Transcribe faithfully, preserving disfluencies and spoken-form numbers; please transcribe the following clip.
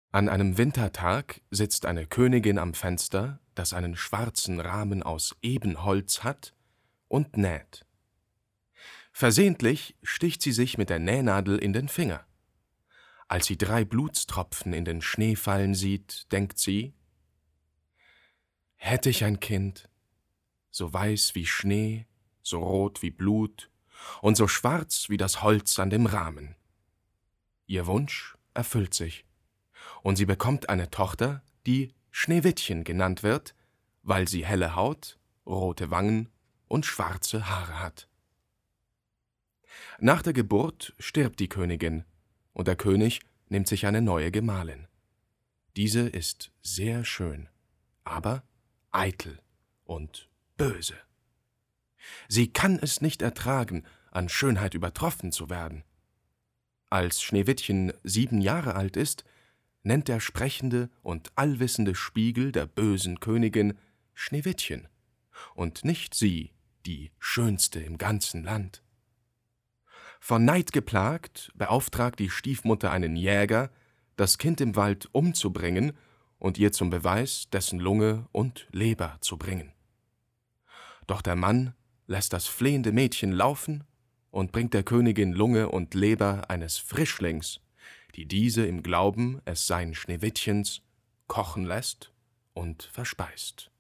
An einem Wintertag sitzt eine Königin am Fenster, das einen schwarzen Rahmen aus Ebenholz hat, und näht. Versehentlich sticht sie sich mit der Nähnadel in den Finger. Als sie drei Blutstropfen in den Schnee fallen sieht, denkt sie: Hätte ich ein Kind, so weiß wie Schnee, so rot wie Blut und so schwarz wie das Holz an dem Rahmen. Ihr Wunsch erfüllt sich, und sie bekommt eine Tochter, die Schneewittchen genannt wird, weil sie helle Haut, rote Wangen und schwarze Haare hat. Nach der Geburt stirbt die Königin, und der König nimmt sich eine neue Gemahlin. Diese ist sehr schön, aber eitel und böse. Sie kann es nicht ertragen, an Schönheit übertroffen zu werden. Als Schneewittchen sieben Jahre alt ist, nennt der sprechende und allwissende Spiegel der bösen Königin Schneewittchen und nicht sie, die schönste im ganzen Land. Von Neid geplagt, beauftragt die Stiefmutter einen Jäger, das Kind im Wald umzubringen und ihr zum Beweis dessen Lunge und Leber zu bringen. Doch der Mann lässt das flehende Mädchen laufen und bringt der Königin Lunge und Leber eines Frischlings, die diese im Glauben, es seien Schneewittchens, kochen lässt und verspeist.